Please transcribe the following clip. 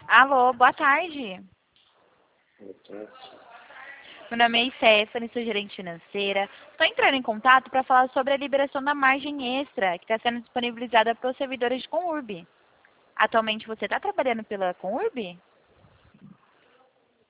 Alô, boa tarde. Boa tarde. Meu nome é Stephanie, sou gerente financeira. Estou entrando em contato para falar sobre a liberação da margem extra que está sendo disponibilizada para os servidores de Conurb. Atualmente você está trabalhando pela Conurb?